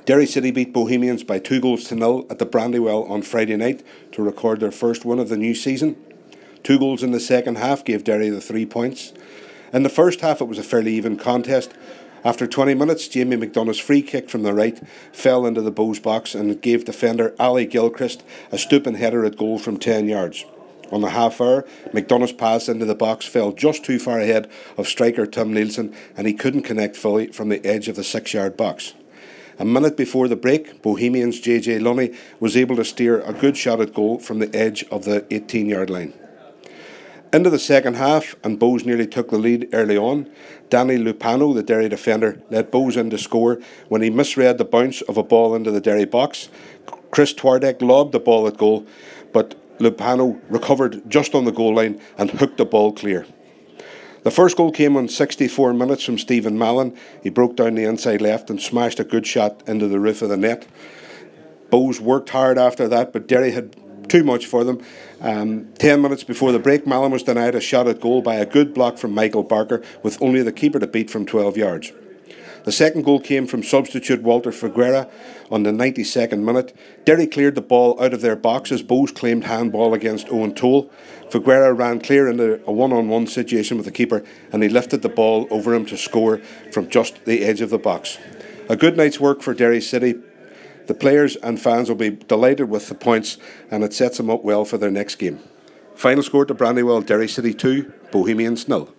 Derry City beat Bohemians by 2-0 at the Brandywell on Friday night to record their first win of the new season. 2 goals in the second half gave Derry the 3 points. In the first half it was a fairly even contest. After 20 minutes, Jamie McDonough's free kick from the right fell into the Bows box and it gave defender Ali Gilchrist a stooping header at goal from 10 yards. On the half hour, McDonough's pass into the box fell just too far ahead of striker Tim Nielsen and he couldn't connect fully from the edge of the 6-yard box. A minute before the break, Bohemians' JJ Lunny was able to steer a good shot at goal from the edge of the 18-yard line. Into the second half, and Bows nearly took the lead early on. Danny Lupano, the Derry defender, let Bows in to score when he misread the bounce of a ball into the Derry box. Chris Twardek lobbed the ball at goal, but Lupano recovered just on the goal line and hooked the ball clear. The first goal came on 64 minutes from Stephen Mallon. He broke down the inside left and smashed a good shot into the roof of the net. Bows worked hard after that, but Derry had too much for them. 10 minutes before the break, Mallon was denied a shot at goal by a good block from Michael Barker, with only the keeper to beat from 12 yards. The second goal came from substitute Walter Figuera on the 92nd minute. Derry cleared the ball out of their box as Bows claimed handball against Owen Toole. Figuera ran clear into a one-on-one situation with the keeper and he lifted the ball over him to score from just the edge of the box. A good night's work for Derry City. The players and fans will be delighted with the points and it sets them up well for their next game. Final score to Brandywell, Derry City 2, Bohemians 0.